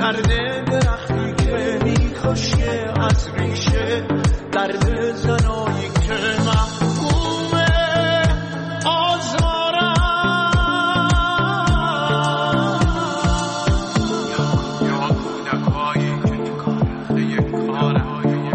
کرده درختی که میکشه از ریشه درد زنایی که محکومه آزارم یا کودکایی که این کاره یک کاره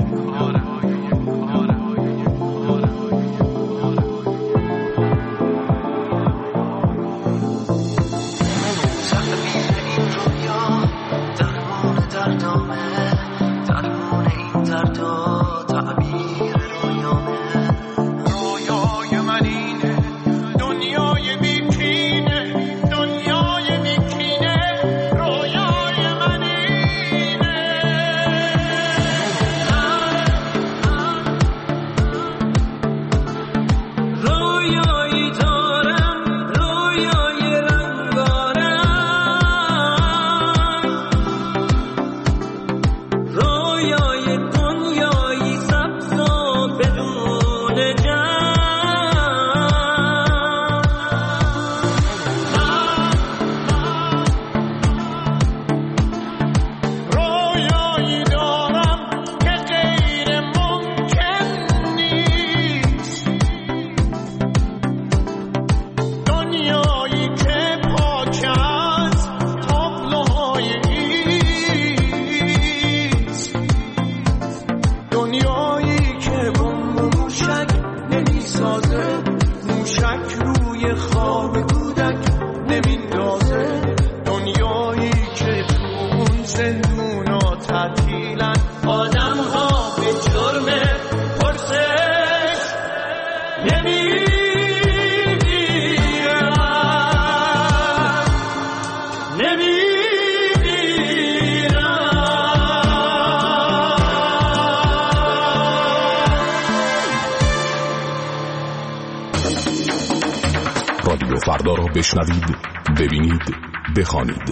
فردا را بشنوید، ببینید، بخوانید.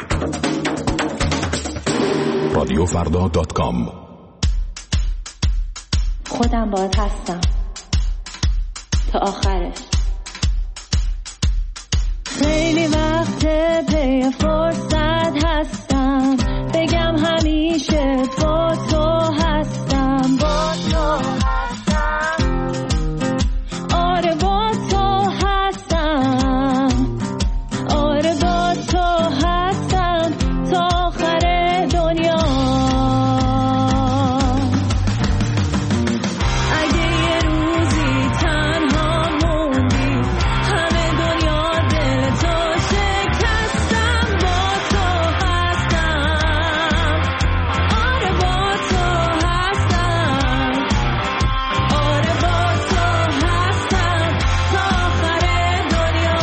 رادیوفردا.com. خودم باید هستم تا آخرش. خیلی وقت پی فرصت هستم بگم همیشه با تو هستم، با تو هستم، آره با تو هستم، آره با تو هستم تا آخر دنیا. اگه یه روزی تنها موندی همه دنیا دل تو شکستم، با تو هستم، آره با تو هستم، آره با تو هستم تا آخر دنیا.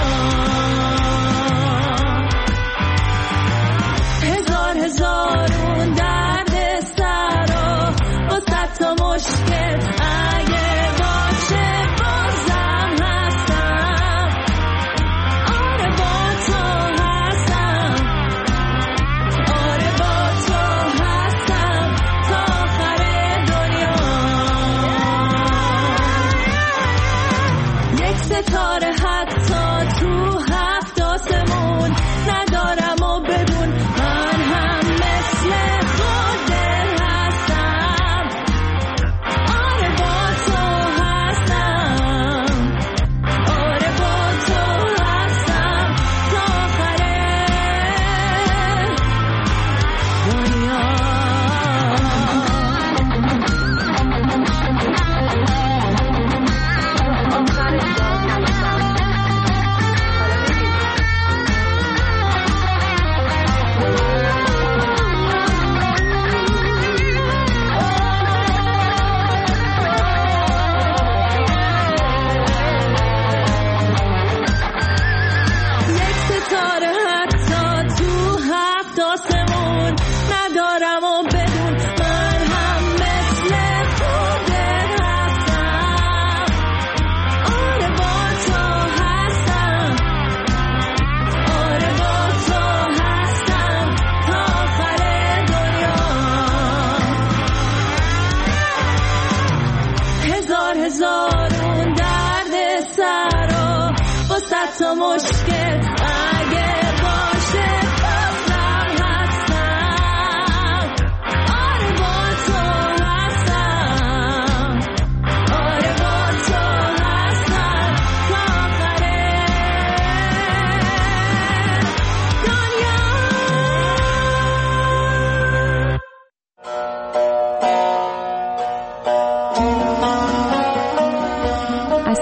هزار اون درد سرا با صد تا مشکل اگه باشه بازم هستم، آره با تو هستم، آره با تو هستم تا آخر دنیا. یک ستاره حتی تو هفت آسمون ندارم و بدون من هم مثل خودت هستم، آره با تو هستم، آره با تو هستم تا آخر دنیا. یک ستاره حتی تو هفت آسمون ندارم و بدون من هم مثل خودت هستم، آره با تو هستم، آره با تو هستم تا آخر دنیا. هزار اون درد سرا با صد تا مشکل اگه باشه بازم هستم،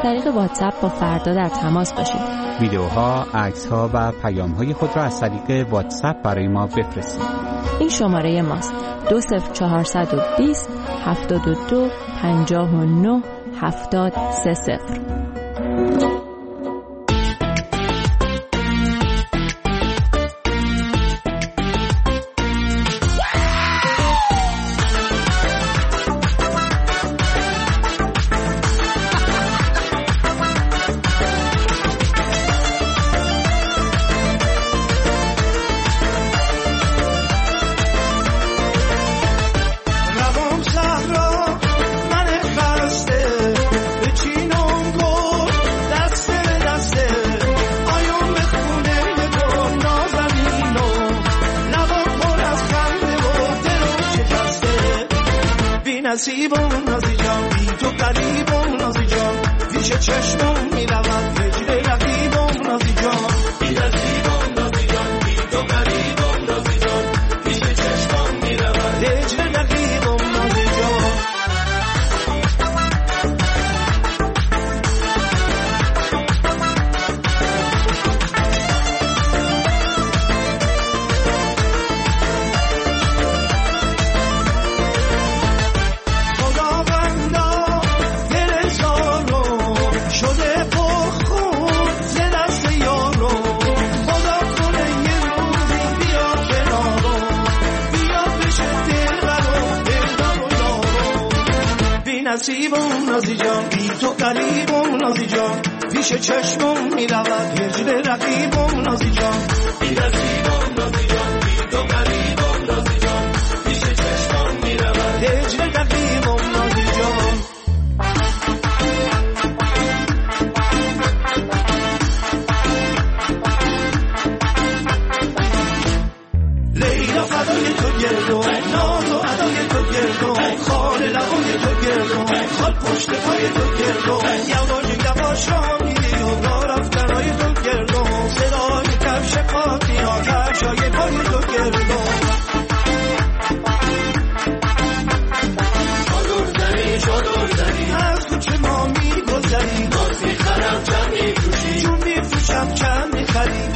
طریق واتساپ با فردا در تماس باشید. ویدیوها، عکس‌ها و پیام‌های خود را از طریق واتساپ برای ما بفرستید. این شماره ماست: 20420 72 59 7030. نصیبم نازی جان، بی تو قریبم نازی جان، پیش چشمم میروم هجر رقیبم نازی جان. بی نصیبم نازی جان، بی تو قریبم نازی جان، پیش چشمم میروم هجر رقیبم نازی جان. نصیبم نازی جان، بی تو قریبم نازی جان، پیش چشمم میرود هجر رقیبم نازی جان. بی نصیبم نازی جان، بی تو قریبم نازی جان، پیش چشمم میرود هجر رقیبم نازی جان. لیلا فدای تو گردم، ناز و ادای تو گردم، خال لبای تو گردم، خال پشت پای تو گردم، یواش یواش را میری و را رفتنای تو گردم، صدای کفش پاکی ها کفشای پای تو گردم. چادر زنی از تو چه ما میگذری، ناز میخرم چند میفروشی، چون میفروشم چند میخری.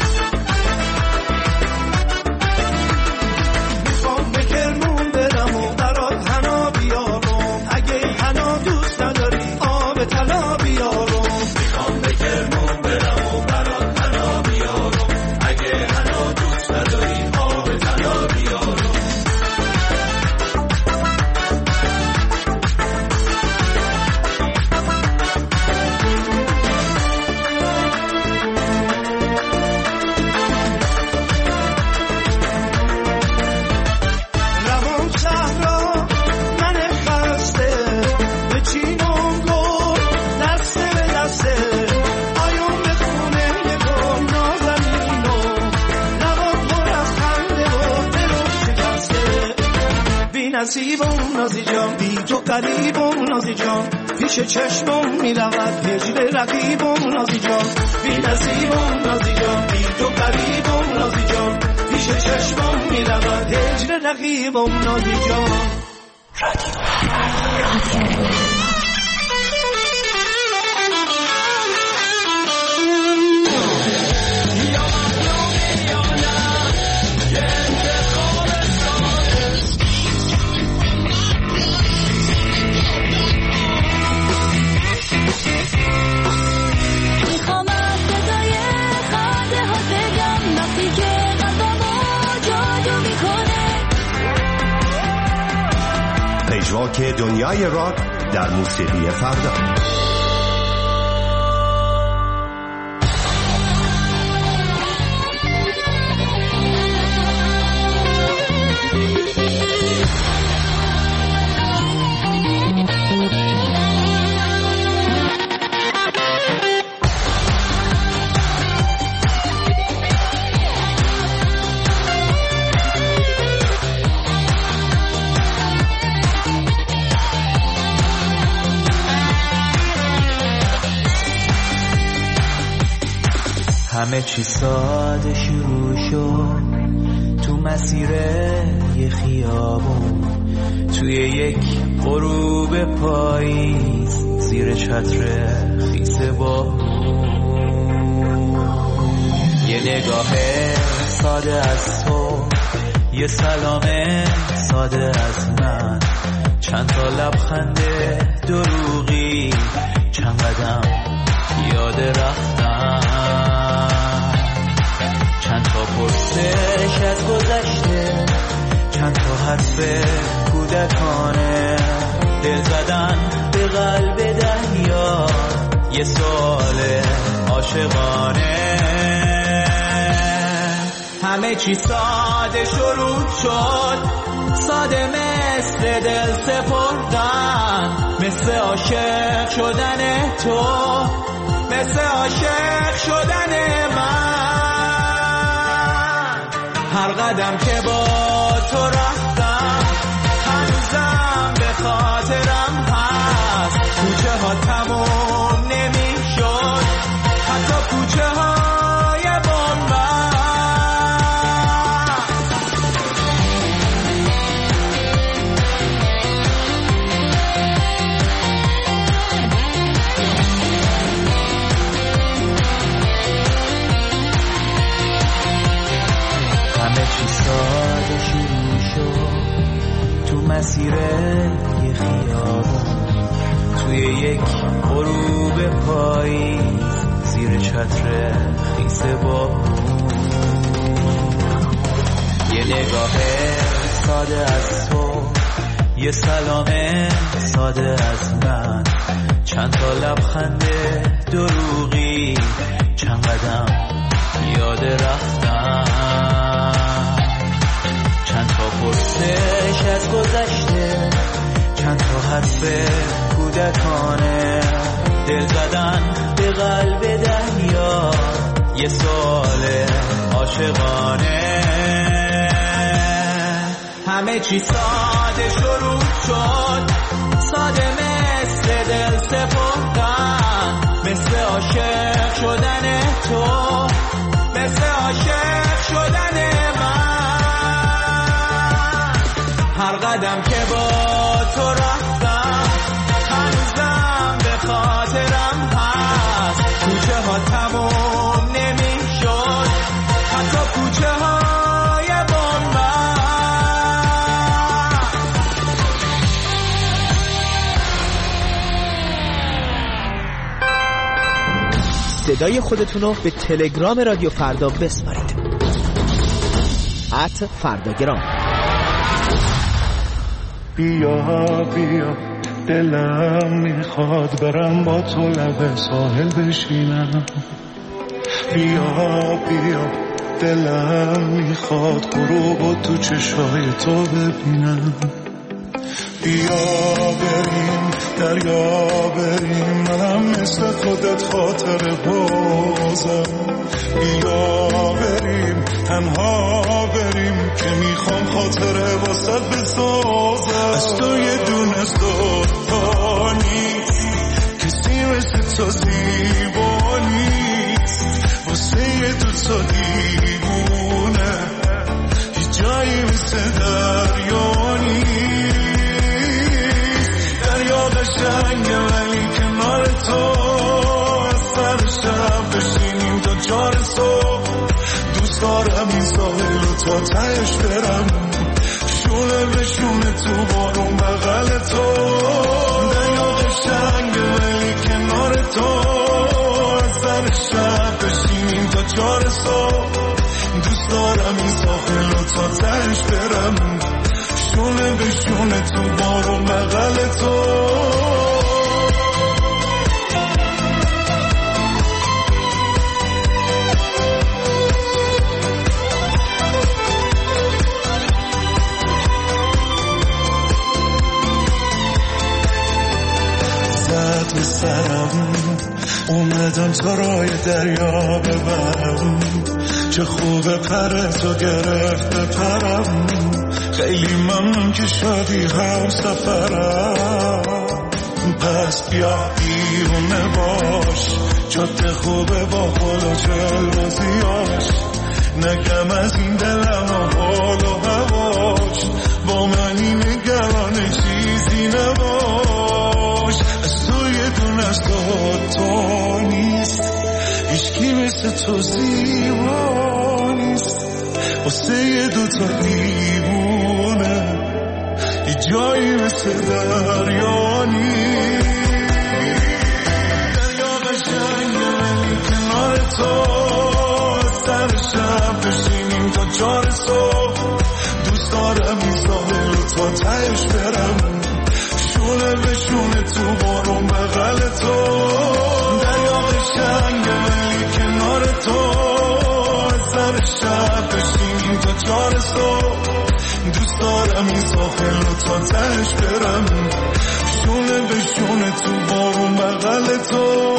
نصیبم نازی جان، بی تو قریبم نازی جان، پیش چشمم میرود هجر رقیبم نازی جان. بی نصیبم نازی جان، بی تو قریبم نازی جان، پیش چشمم میرود هجر رقیبم نازی جان. رادیو پژواک دنیای راک در موسیقی فردا. همه چی ساده شروع شد تو مسیر یه خیابون، توی یک غروب پاییز زیر چتر خیس خیس یه نگاه ساده از تو، یه سلام ساده از من، چند تا لبخند دروغی، چند قدم یاد رفتن، چند تا پرسش از گذشته، چند تا حرف کودکانه، دل زدن به قلب دریا، یه سوال عاشقانه. همه چی ساده شروع شد، ساده مثل دل سپردن، مثل عاشق شدن تو، مثل عاشق شدن من. هر قدم که با تو رفتم هنوزم به خاطرم هست، کوچه ها تموم نمیشد، حتی کوچه های بنبست. همه چی ساده شروع شد تو مسیر یه خیابون، توی یک غروب پاییز، زیر چتر خیس بارون. یه نگاه ساده از تو، یه سلام ساده از من، چند تا لبخند دروغی، چند قدم یاد رفتن، چند تا پرسش از گذشته، چند تا حرف کودکانه، دل زدن به قلب دریا، یه سوال عاشقانه. همه چی ساده شروع شد، ساده مثل دل سپردن، مثل عاشق شدن تو، مثل عاشق شدن من. هر قدم که با تو رفتم هنوزم به خاطرم هست، کوچه ها تموم نمیشد، حتی کوچه های بنبست. صدای خودتونو به تلگرام رادیو فردا بسپارید. @فرداگرام. بیا بیا دلم میخواد برم با تو لب ساحل بشینم، بیا بیا دلم میخواد غروبو تو چشای تو ببینم، بیا بریم دریا بریم، منم مثل خودت خاطر بازم، بیا بریم تنها بریم که میخوام خاطره واسه بسازم. از تو یه دونه تا نیست، کسی مثل تو زیبا نیست، واسه یه دوتا دیوونه هیچ جایی مثل دریا نیست. دریا قشنگه ولی کنار تو، از سر شب بشینیم تا 4 صبح، دوست دارم این ساحل رو تا تهش برم، شونه به شونه تو بارون بغل تو. دریا قشنگه ولی کنار تو، از سر شب بشینیم تا 4 صبح، دوست دارم این ساحل رو تا تهش برم، شونه به شونه تو بارون بغل تو. به سرم اومدم تا رای دریا ببرم، چه خوبه پر تو گرفته پرم، خیلی ممنون که شدی هم سفرم. پس بیا بیرونه باش، جاده خوبه با خدا جلوزیاش، نگم از این دلم و حال و هواش، با منی نگران چیزی نباش. از تو یه دونه از تو تو زیبانیست واسه دوتا دیوونه یه جایی مثل دریا نیست. دریا قشنگه ولی کنار تو سر شب بشینیم تا 4 صبح. دوست دارم این ساحل رو تا تهش برم شونه به شونه تو بارون بغل تو. دریا قشنگه ولی کنار تو سر شب بشینیم تا 4 صبح. دوست دارم این ساحل رو تا تهش برم شونه به شونه تو بارون بغل تو.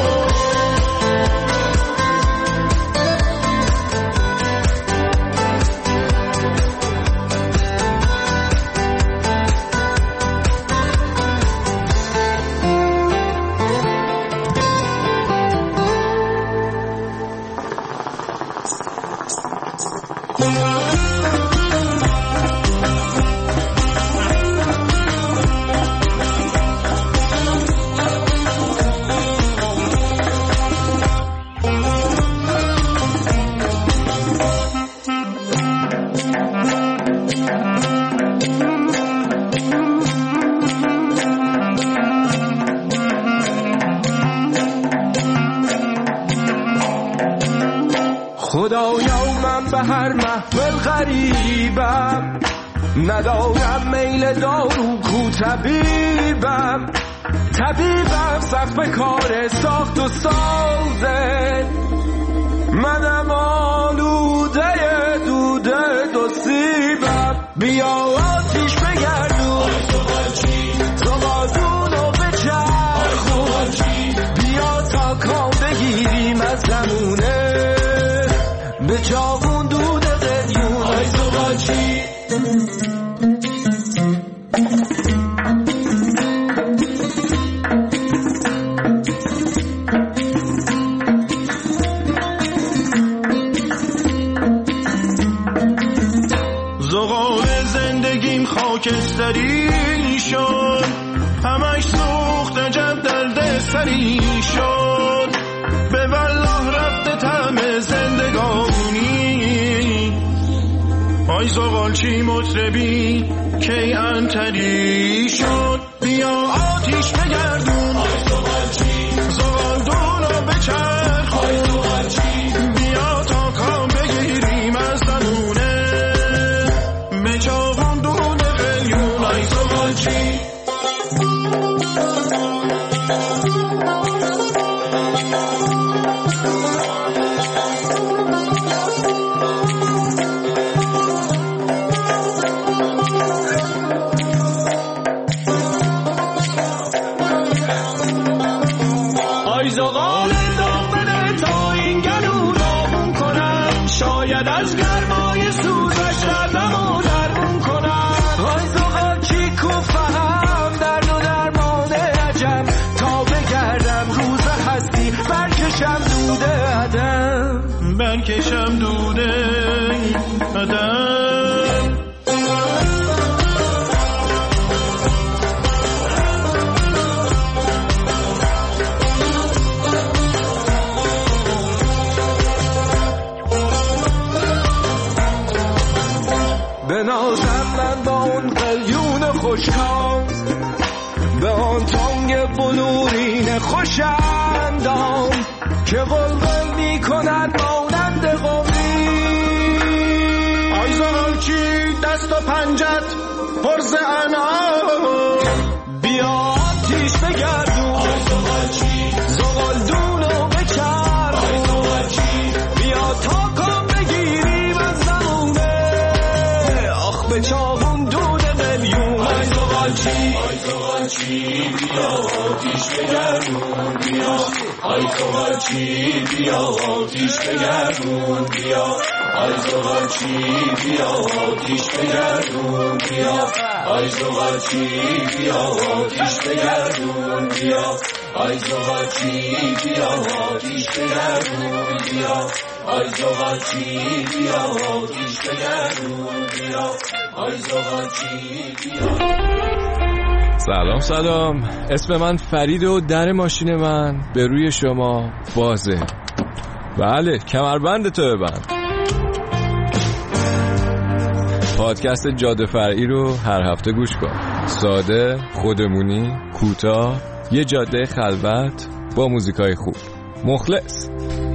خدایا من به هر محفل غریبم ندارم میل دارو کو طبیبم سخت به کار ساخت و سازه منم آلوده دوده دو سیبم. بیا آتیش بگردون زبادونو بچرخون بیا تا کام بگیریم از زمونه به جاون دود قلیون. آی زغالچی زغال زندگیم خاکستری شد همش سوخت عجب درد سری شد به والله رفته طعم زندگانی. آی زغالچی مطربی کی انتری شد بیا آتیش بگردون زغالدونو بچرخون بیا تا کام بگیریم از زمونه به چاقون دود قلیون. آی زغالچی زغال دامنه تا این گلو دامون کنم شاید از گرمای سوزش دردمو درمون کنم. آی زغالچی کو فهم درد و درمان عجم تا بگردم روز هستی برکشم دوده عدم بنازم من با اون قلیون خوشکام به آن تانگ بلورین خوشندام که ولول می کند مانند قمری. آی زغالچی دست و پنجت پرز انعام بیا آتیش بگردون زغالدونو بچرخون بیا تا کام بگیریم از زمونه آخ به چاقون دود قلیون. آی زغالچی بیا آتیش بگردون بیا. آی زغالچی بیا آتیش بگردون بیا. آی زغالچی بیا آتیش بگردون بیا. آی زغالچی بیا آتیش بگردون بیا. آی زغالچی بیا آتیش بگردون بیا. آی زغالچی بیا آتیش بگردون بیا. آی زغالچی بیا. سلام اسم من فرید و در ماشین من به روی شما بازه. بله کمربند تو ببند. پادکست جاده فرعی رو هر هفته گوش کن. ساده، خودمونی، کوتاه، یه جاده خلوت با موزیکای خوب. مخلص.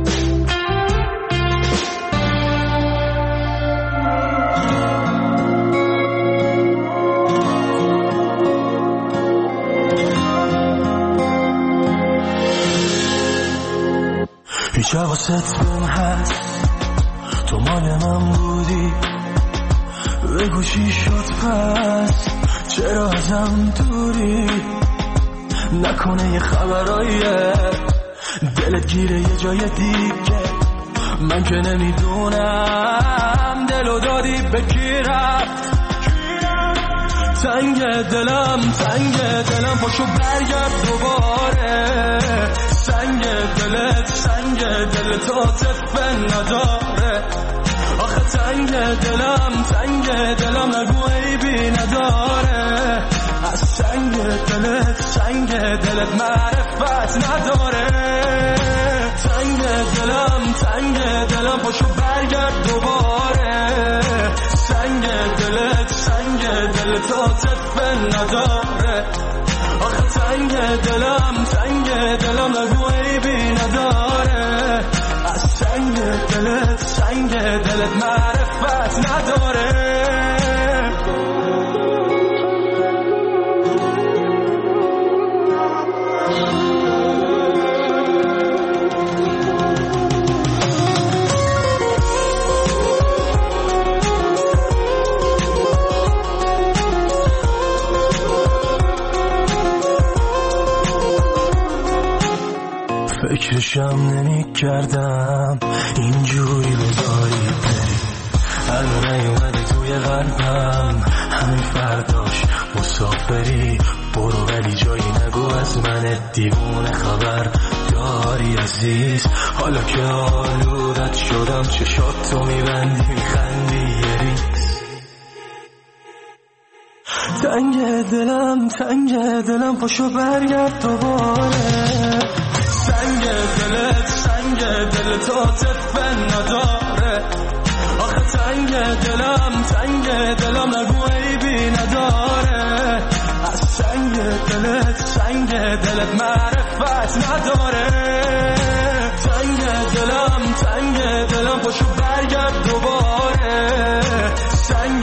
هیچ حواست بهم هست تو مال من بودی بگو چی شد پس چرا ازم دوری نکنه یه خبراییه دلت گیره یه جای دیگه من که نمیدونم دلو دادی به کی رفت تنگ دلم پاشو برگرد دوباره سنگ دلت عاطفه نداره آخه تنگ دلم نگو عیبی نداره از سنگ دلت معرفت نداره تنگ دلم پاشو برگرد دوباره سنگ دلت عاطفه نداره آخه تنگ دلم نگو عیبی نداره از سنگ دلت معرفت نداره فکرشم نمی کردم اینجوری بذاری بری الان نیومده توی قلبم همین فرداش مسافری برو ولی جایی نگو از من دیوونه خبر داری عزیز حالا که آلودت شدم چشاتو میبندی میخندی یه ریز تنگ دلم پاشو برگرد دوباره سنگ دلت عاطفه نداره آخه تنگ دلم نگو عیبی نداره از سنگ دلت معرفت نداره تنگ دلم پاشو برگرد دوباره سنگ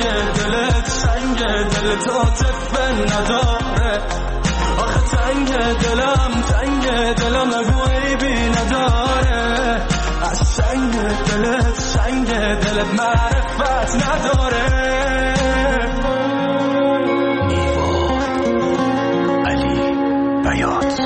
دلت عاطفه نداره آخه تنگ دلم نگو عیبی نداره از سنگ دلت معرفت نداره نیوا علی بیات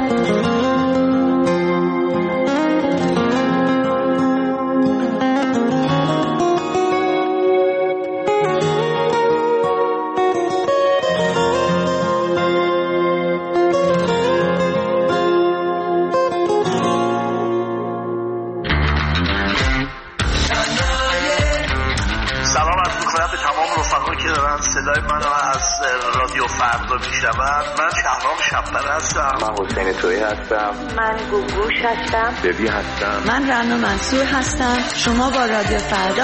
صدای منو از رادیو فردا میشنون. من شهرام شب‌پره هستم. من حسین تویی هستم. من گوگوش هستم. ببی هستم. من رنا منصور هستم. شما با رادیو فردا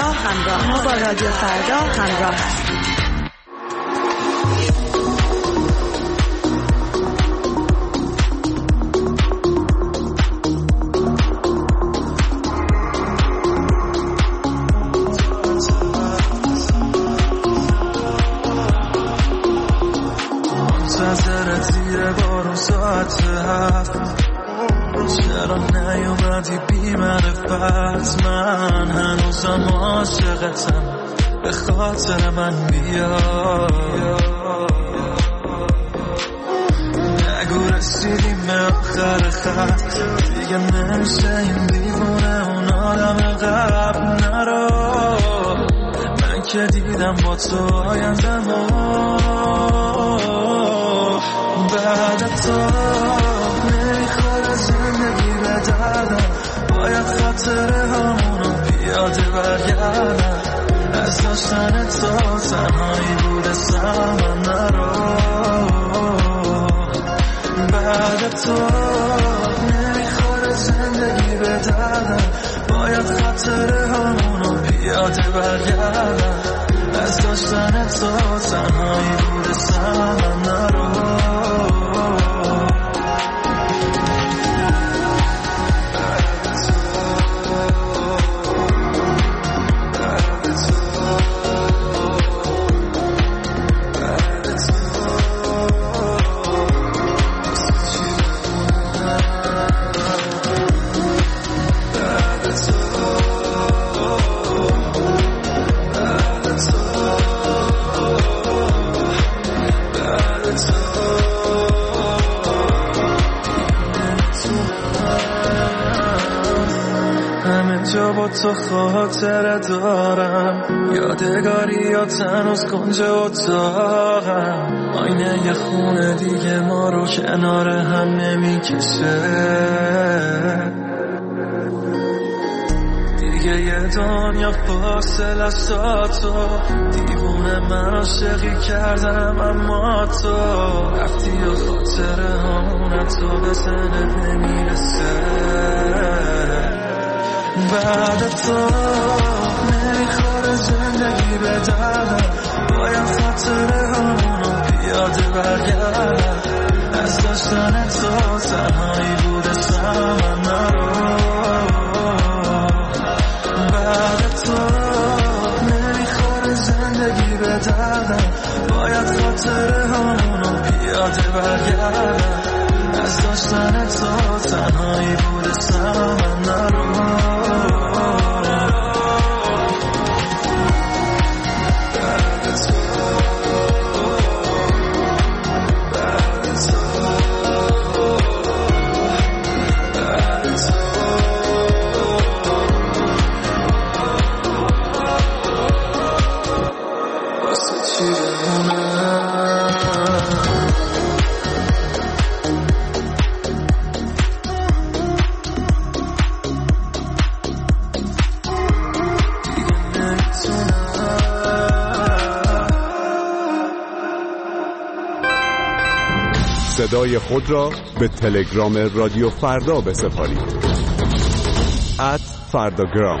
همراه هستید. چرا نیومدی بی معرفت من هنوزم عاشقتم به خاطر من بیا نگو رسیدیم به آخر خط دیگه نمیشه این دیوونه اون آدم قبل نرو من که دیدم با تو آیندمو بعد تو نمیخواد زندگی به دردم باید خاطره همونو پیاده برگردم از داشتن تو تنهایی بوده سرم نرو بعد تو نمیخواد زندگی به دردم باید خاطره همونو پیاده برگردم از داشتن تو تنهایی بوده سمن نرو تو خاطره دارم یادگاریات هنوز کنج اتاقم آینه یه خونه دیگه ما رو کنار هم نمیکشه دیگه یه دنیا فاصله است تا تو دیوونه من عاشقی کردم اما تو رفتی و خاطره همونه تو به ذهنت نمیرسه بعد تو نمیخوره زندگی به دردم باید خاطره همونو پیاده برگردم از داشتن تو تنهایی بوده سمن نرو بعد تو نمیخوره زندگی به دردم باید خاطره همونو پیاده برگردم از داشتن تو تنهایی بوده سمن نرو صدای خود را به تلگرام رادیو فردا بسپارید @فرداگرام.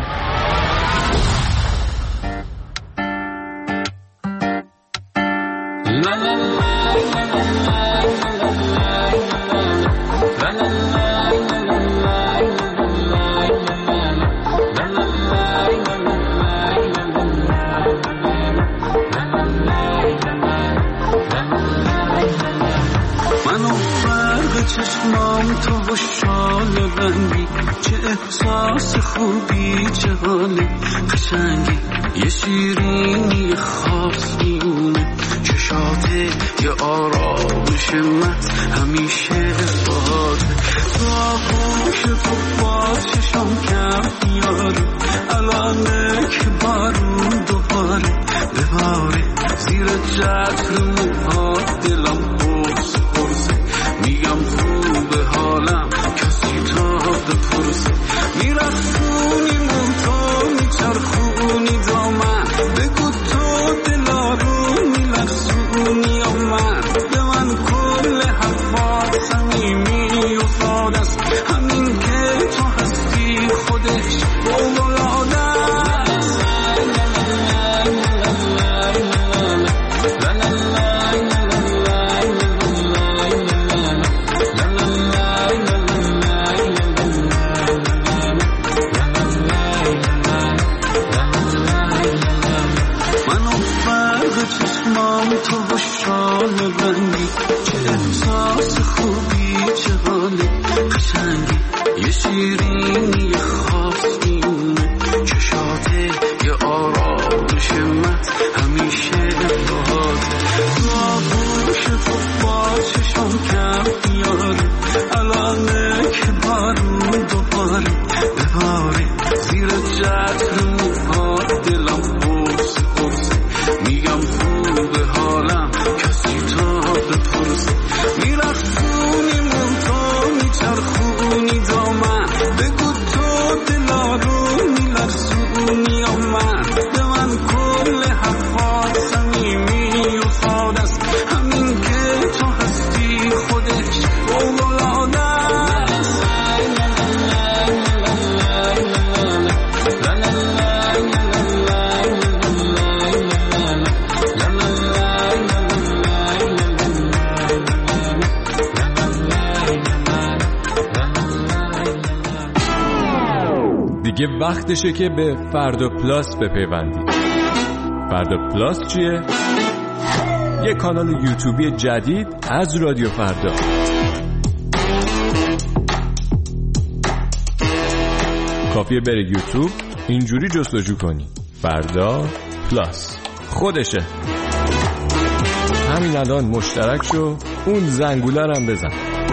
چشمام تو و شال رنگی چه احساس خوبی چه حال قشنگی یه شیرینی خاص میونه چشاته یه آرامش مت همیشه باده باهوش تو باز چشم کم میاره الانه که بارون دوباره بباره زیر جتر موهات دلم پرسه میگم خوبه حالم کسی تا بپرسه میرخونی مونتا میچرخونی دامن بگو تو دلارو میلرزونی یا من به من کل حرفات صمیمی و ساده است همین که تو هستی خودش فوق‌العاده است تو و شال رنگی چه احساس خوبی چه حال قشنگی یه شیرینی خاص میونه چشاته یه آرامش مت همیشه باده باهوش تو با چشم کم میاره الانه که بارون دوباره بباره زیر جتر موهات دلم پرسه میگم خوبه حالم کسی تا بپرسه میرخونی مونتا میچرخونی دامن بگو تو دلارو دیگه وقتشه که به فردا پلاس بپیوندید. فردا پلاس چیه؟ یه کانال یوتیوبی جدید از رادیو فردا. کافیه بری یوتیوب، اینجوری جستجو کنی فردا پلاس، خودشه. همین الان مشترک شو، اون زنگوله رو هم بزن.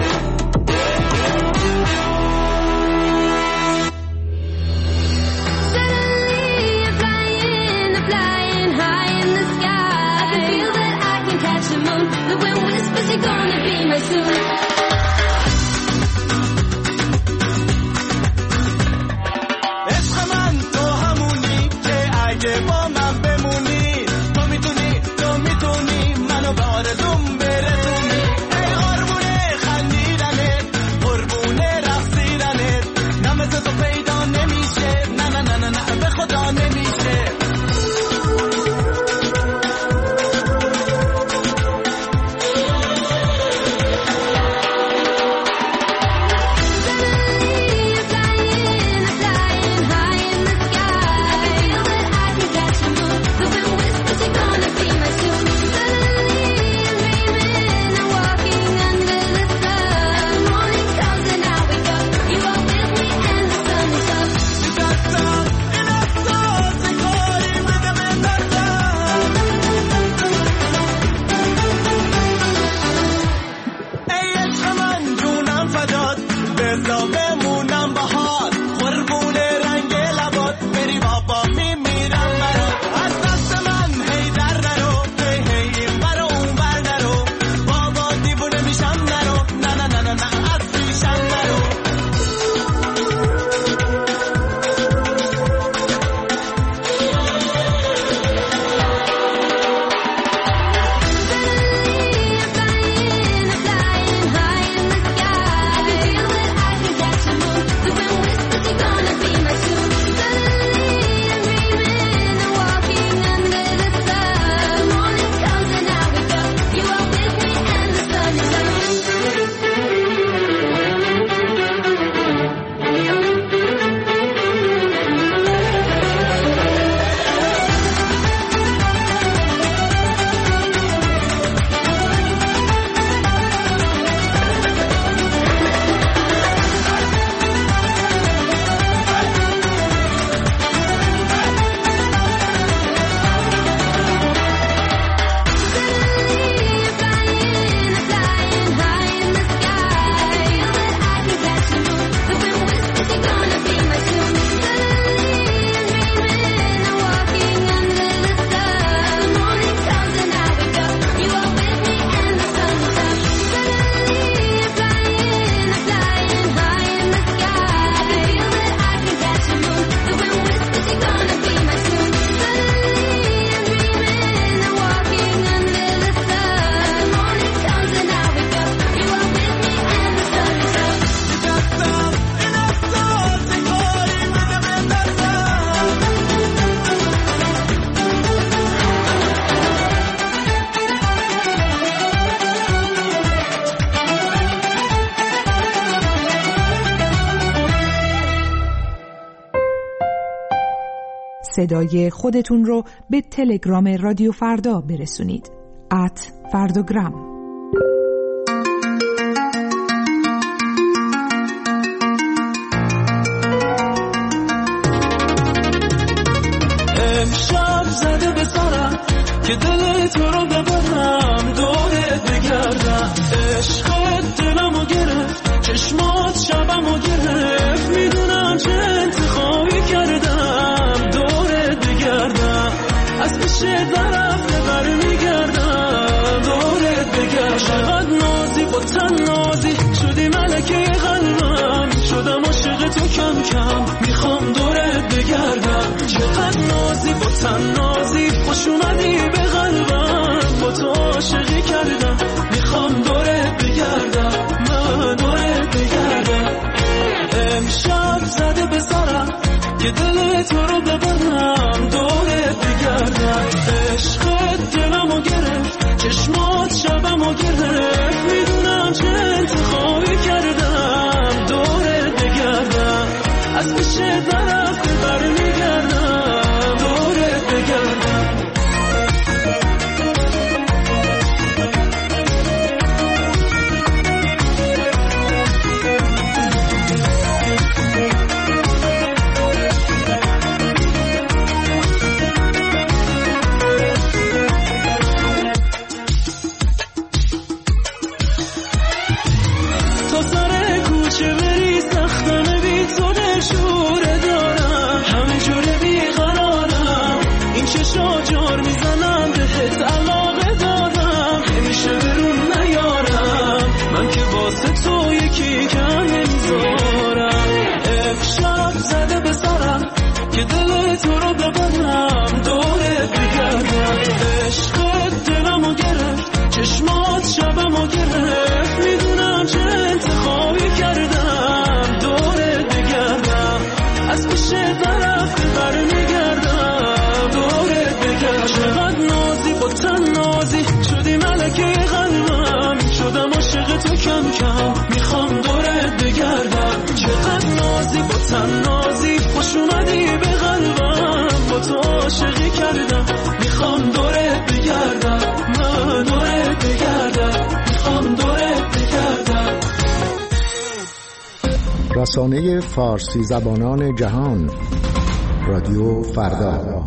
صدای خودتون رو به تلگرام رادیو فردا برسونید. @فرداگرام. امشب زده به سرم که دل تو رو ببرم، دورت بگردم. عشقت دلمو گرفت، چشمات شبمو گرفت. میدونم چه انتخابی کردم، دورت بگردم. از پیش نرفته برمیگردم، دورت بگردم. چقدر نازی با تن نازی شدی ملکه قلبم، شدم عاشق تو کم کم، میخوام دورت بگردم. چقدر نازی با تن نازی خوش اومدی به قلبم، با تو عاشقی کردم، میخوام دورت بگردم، من دورت بگردم. امشب زده به سرم که دل تو رو ببرم، دورت بگردم. عشقت دلمو گرفت، چشمات شبمو گرفت. میدونم چه انتخابی کردم، دورت بگردم. از پیش نرفت هرچه بری سختانه بی تو دلشوره دارم همه جوره بیقرارم این چشا جار میزنم بهت علاقه دارم نمیشه برون نیارم من که واسه تو یکی کم نمیذارم شب زده به سرم که دل تو رو ببرم دوره بگردم عشقت دلمو گرفت چشمات شبمو گرفت میدونم چه انتخابی کردم دوره بگردم از پیش طرف برمیگردم دوره بگردم چقدر نازی با تن نازی شدی ملکه قلبم شدم عاشق تو کم کم میخوام دوره بگردم چقدر نازی با تن نازی خوش اومدی به قلبم با تو عاشقی کردم میخوام دوره بگردم من دوره بگردم میخوام دوره بگردم. رسانه فارسی زبانان جهان رادیو فردا.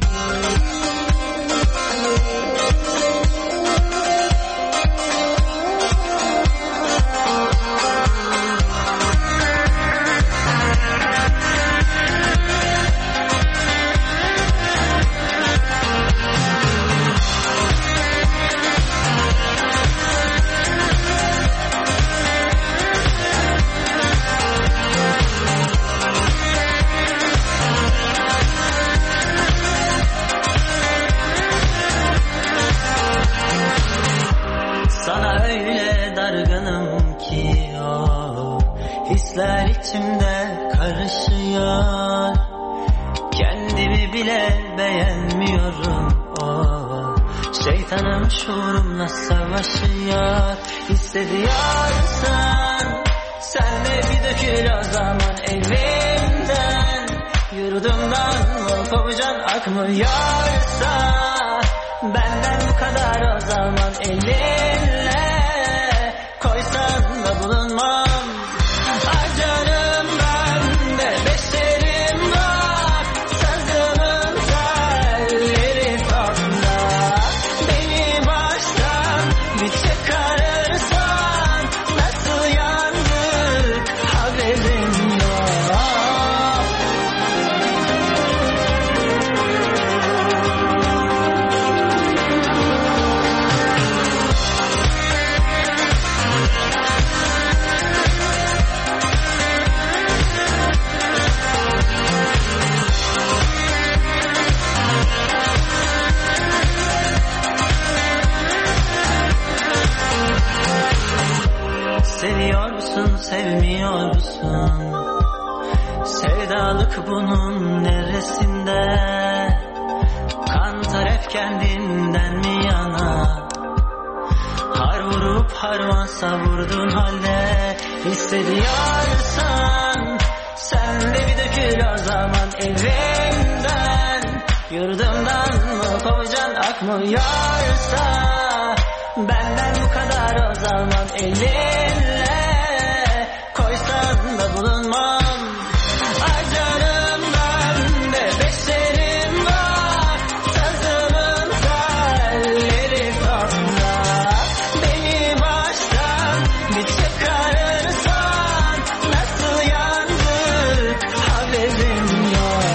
Hisler içimde karışıyor, kendimi bile beğenmiyorum. Şeytanım şuurumla savaşıyor. Hissediyorsan sen de bir dökül o zaman elimden. Yurdumdan mı kovacan akmıyorsa benden bu kadar o zaman elinle koysan da bulunmam. Seviyor musun, sevmiyor musun? Sevdalık bunun neresinde? Kantar hep kendinden mi yana? Har vurup harman savurdun halde. Hissediyorsan sen de bir dökül o zaman evimden. Yurdumdan mı kovacan akmıyorsa benden bu kadar o zaman elinle koysan da bulunmam. Ay canım ben de beşerim var, sazımın telleri sonda. Beni baştan bir çıkarırsan nasıl yandık haberim yok.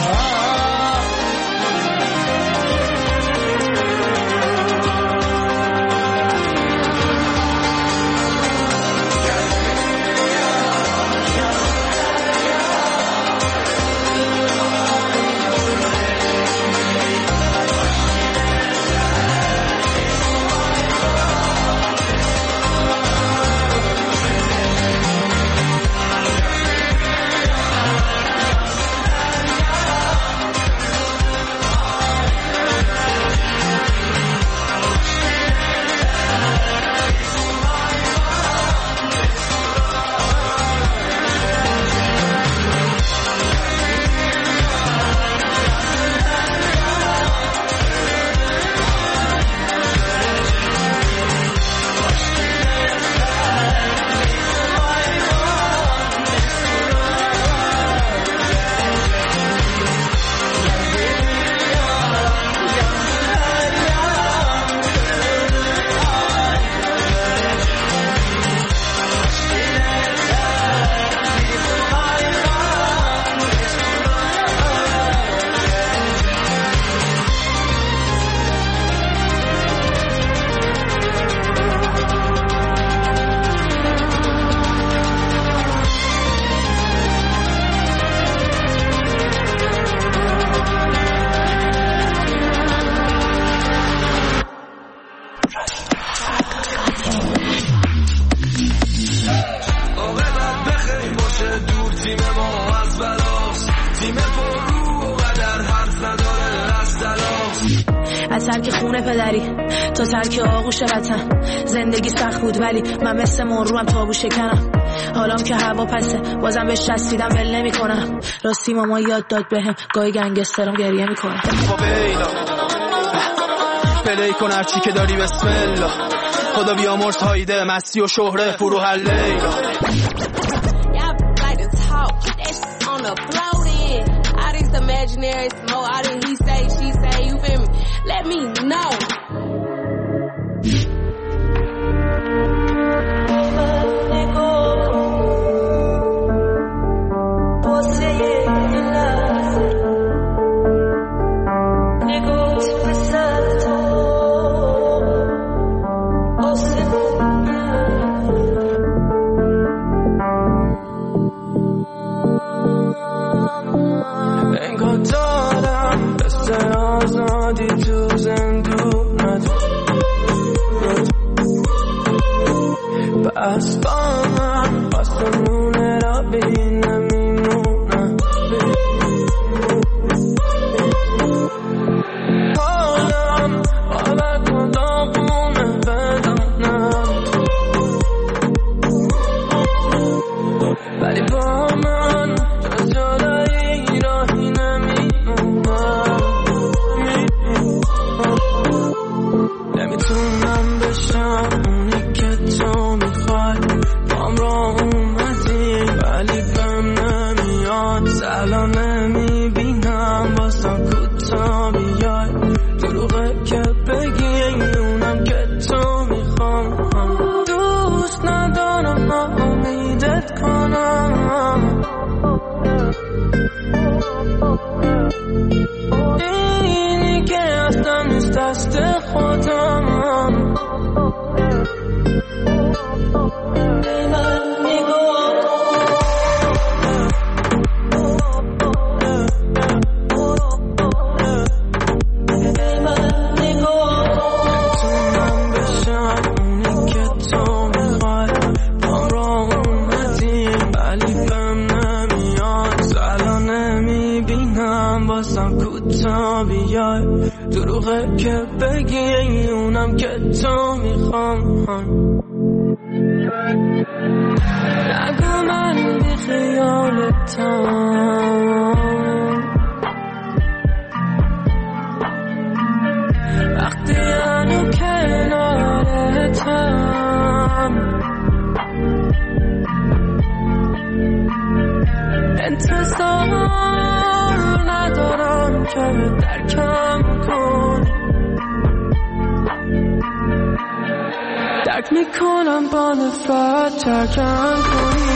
از ترک خونه پدری تا ترک آغوش وطن. زندگی سخت بود ولی من مثل مروم تابو شکنم. حالام که هوا پسه بازم بهش چسبیدم ول نمی‌کنم. راستی ماما یاد داد بهم گاهی گنگسترام گریه میکنه. پلی کن هرچی که داری بسم الله. خدا بیامرز هایده مستی و شهره فروح اللیلا. Imaginary smoke, I didn't he say, she say, you feel me? Let me know. دروغه که بگی اونم که تو میخوام. نگو من بی خیالتم وقتی هنو کنارتم. انتظار ندارم که درکم کن. درک میکنم با نفرت ترکم کنی.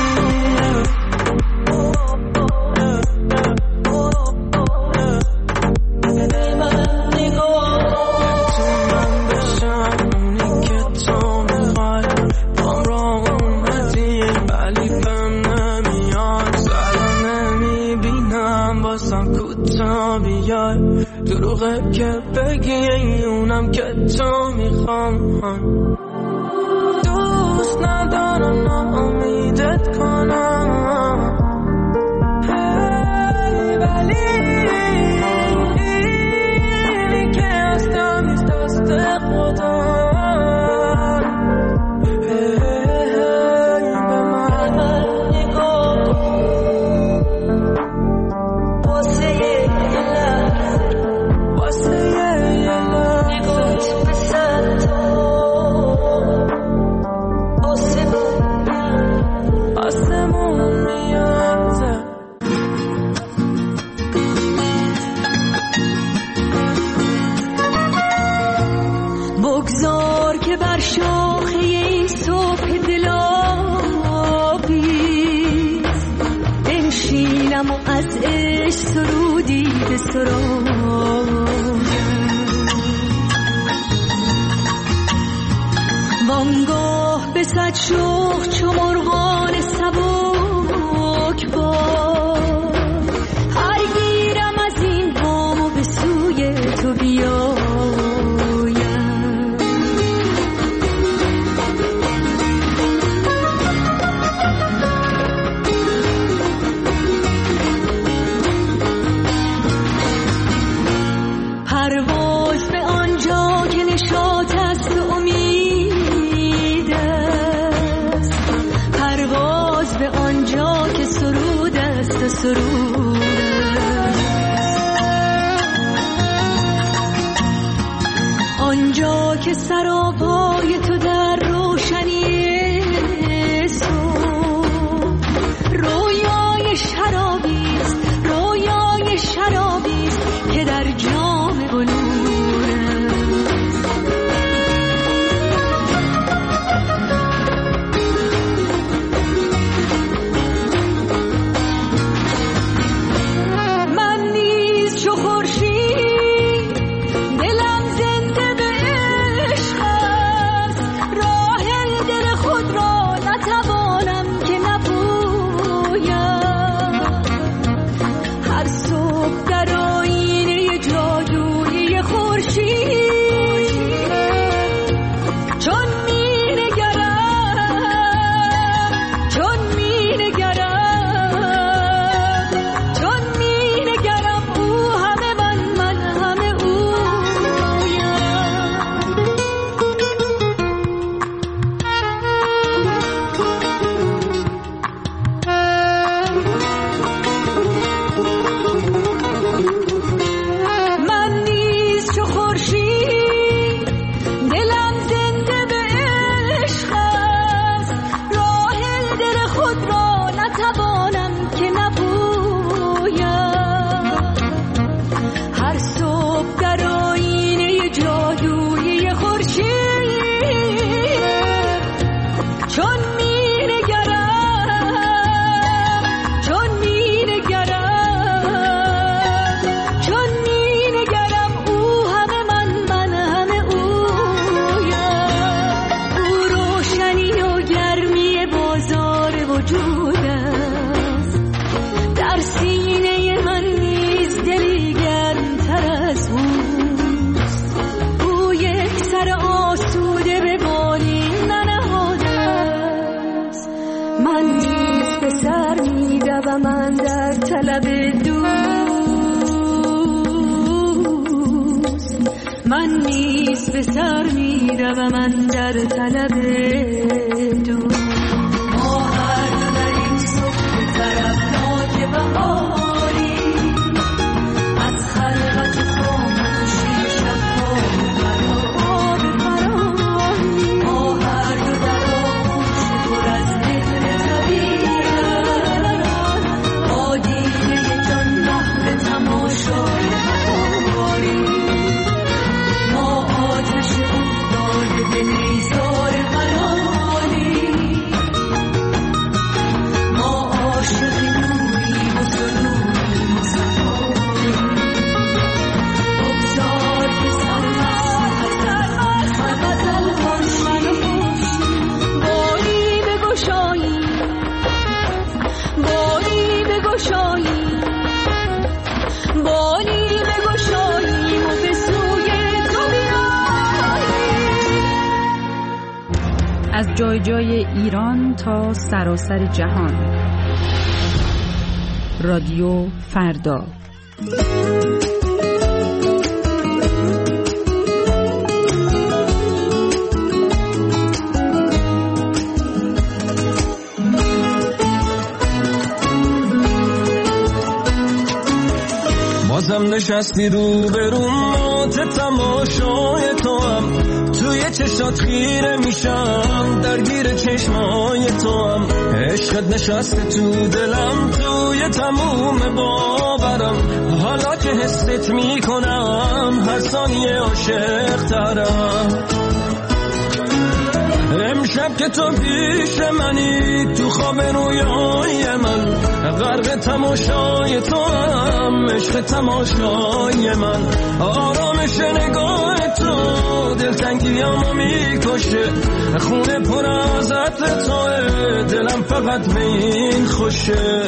دروغه که بگی اونم که تو میخوام. دوست ندارم ناامیدت کنم ولی اینی که هستم نیست دست خودم. بگذار که بر شاخه این صبح دل‌آویز بنشینم و از عشق سرودی بسرایم. وانگاه به صد شوق چو مرغان سبک بار هرگیرم از این بام و به سوی تو بیایم. پرواز به آن سرود آنجا که سراپای تو در روشنی صبح رویای شرابیست رویای شرابیست که در جام بلور من نیز چو خورشید دلم زنده به عشق است راه دل خود را نتوانم که نپویم هر صبح در آینه جادویی خورشید چون می‌نگرم چون می‌نگرم چون می‌نگرم او همه من همه من نیز چو خورشید دلم زنده به عشق است راه دل خود را نتوانم که نپویم هر صبح در آینه جادویی خورشید چون می‌نگرم چون می‌نگرم چون می‌نگرم او همه من همه او روشنی و گرمی بازار وجود است در سینه من نیز دلی گرمتر از اوست او یک سر آسوده به بالین ننهاده است من نیز به سر می‌دوم اندر طلب دوست من نیز به سر می‌دوم اندر طلب دوست ما هر دو در این صبح طرفناک بهاری از خلوت خاموشی شب‌ها فراری ما هر دو در آغوش پر از مهر طبیعت با دیده جان محو تماشای بهاری ما آتش افتاده به نیزار حلالی ما عاشق نوریم و سروریم و صفایی بگذار که سرمست از غزل باشی باری بگشایی باری بگشایی باری بگشایی و به سوی تو بیایی از جای جای ایران تا سراسر جهان رادیو فردا بازم نشستی رو به رو مات تماشای تو هم توی چشات خیره میشم درگیر چشمای تو هم عشقت نشسته تو دلم توی تموم باورم حالا که حست میکنم هر ثانیه عاشق ترم امشب که تو پیش منی تو خواب رویای من غرق تماشای تو هم عشق تماشای من آرامش نگاه تو دلتنگیامو میکشه خونه پر از عطر توه دلم فقط به این خوشه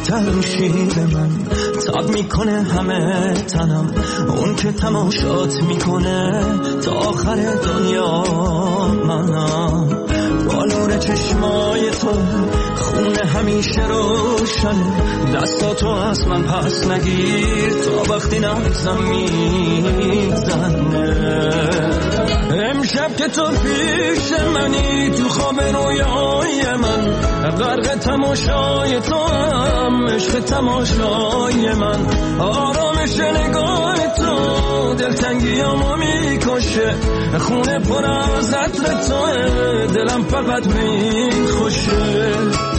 کم شیر من تاب میکنه همه تنم، اون که تماشات میکنه تا آخر دنیا منم. با نور چشمای تو خونه همیشه روشنه، دستاتو از من پس نگیر تا وقتی نبزم میزنه. امشب که تو پیش منی تو خواب رویای من، غرق تماشای تو هم عشق تماشای من. آرامش نگاه تو دلتنگیامو میکشه، خونه پر از عطر توه دلم فقط میخوشه.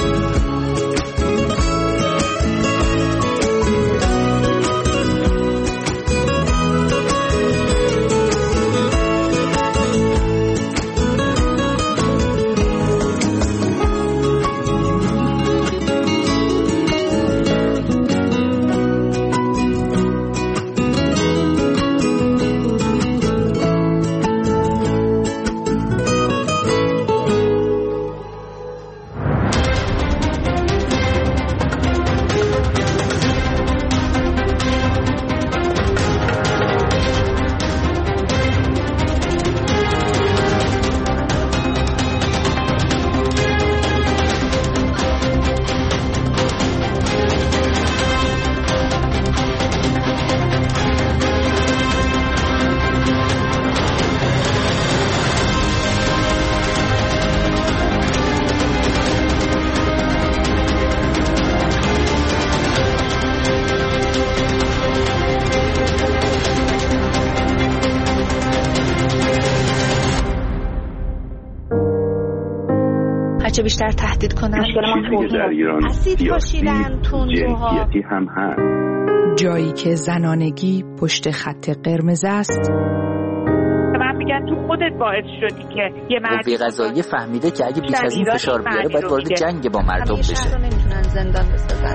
هرچه بیشتر تهدید کنن در ایران اسید پاشیدن تو جنسیتی هم هست. جایی که زنانگی پشت خط قرمز است. من میگن تو خودت باعث شدی که یه مردی قضایی فهمیده که اگه بیش از این فشار بیاره باید وارد جنگ با مردم بشه. شهر رو نمیتونن زندان بسازن.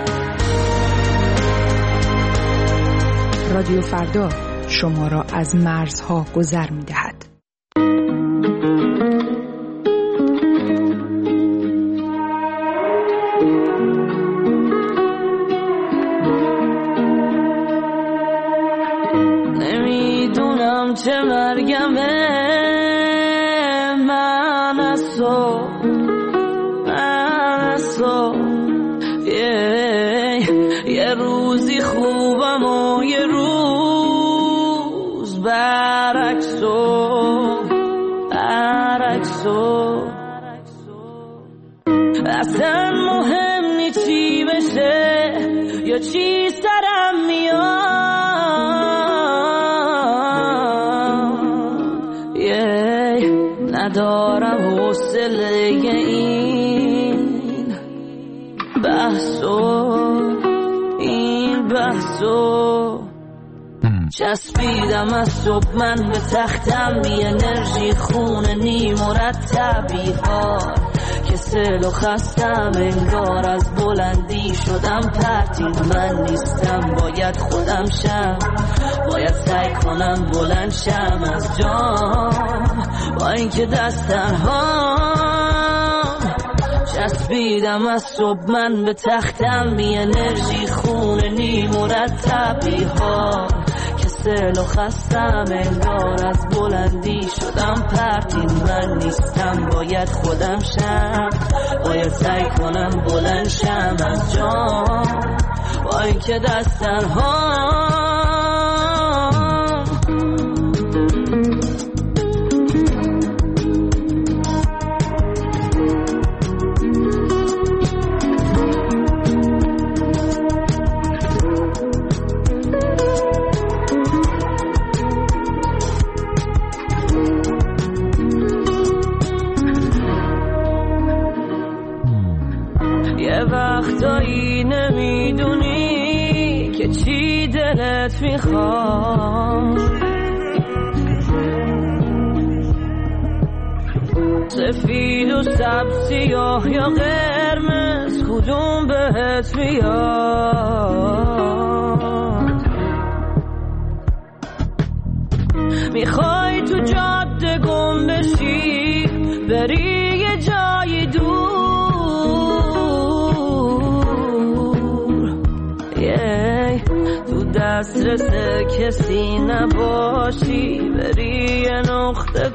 رادیو فردا شما را از مرزها گذر می‌دهد. نمیدونم چه مرگمه، من از تو یه روزی خوبم و یه روز برعکسو اصلا مهم نی چی بشه یا چی سرم میاد، ندارم حوصله این بحثو چسبیدم از صبح من به تختم، بی انرژی خونه نی مرتب بیخوار که سل و خستم، انگار از بلندی شدم پرتین. من نیستم باید خودم شم، باید سعی کنم بلند شم از جام، با اینکه دست تنهام. چسبیدم از صبح من به تختم، بی انرژی خونه نی مرتب بیخوار که سل و خستم، انگار از بلندی شدم پرتین. من نیستم باید خودم شم، باید سعی کنم بلند شم از جام، با اینکه دست تنهام. وقتایی نمیدونی که چی دلت میخواد، سفید و سبز، سیاه یا قرمز، کدوم بهت میاد؟ میخوای تو جاده گم بشی، بری یه جای دور، دسترس کسی نباشی بری یه نقطه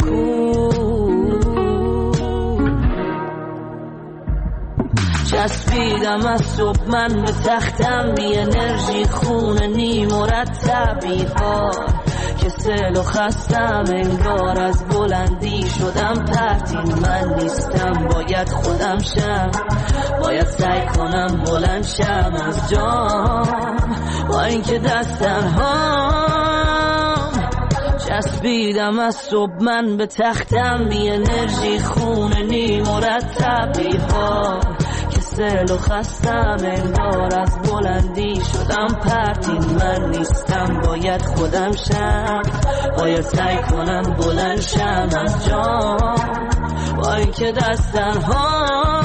چسبیدم از صبح من به تختم بی انرژی خون نی مرتب بیخوار که سل و خستم انگار از بلندی شدم پرتین من نیستم باید خودم شم باید سعی کنم بلند شم از جام با اینکه دستن هام چسبیدم از صبح من به تختم بی انرژی خون نی مرتب بیخوار سل و خستم انگار از بلندی شدم پرتین من نیستم باید خودم شم باید سعی کنم بلند شم از جام با اینکه دستن ها